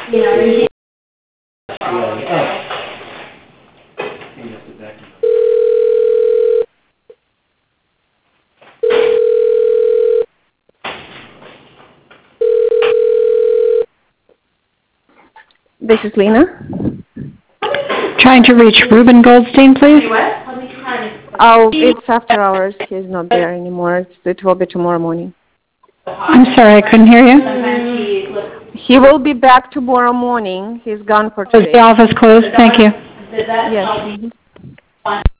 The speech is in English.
This is Lena. Trying to reach Ruben Goldstein, please. Oh, it's after hours. He's not there anymore. It will be tomorrow morning. I'm sorry, I couldn't hear you. He will be back tomorrow morning. He's gone for today. Is the office closed? Thank you. Yes.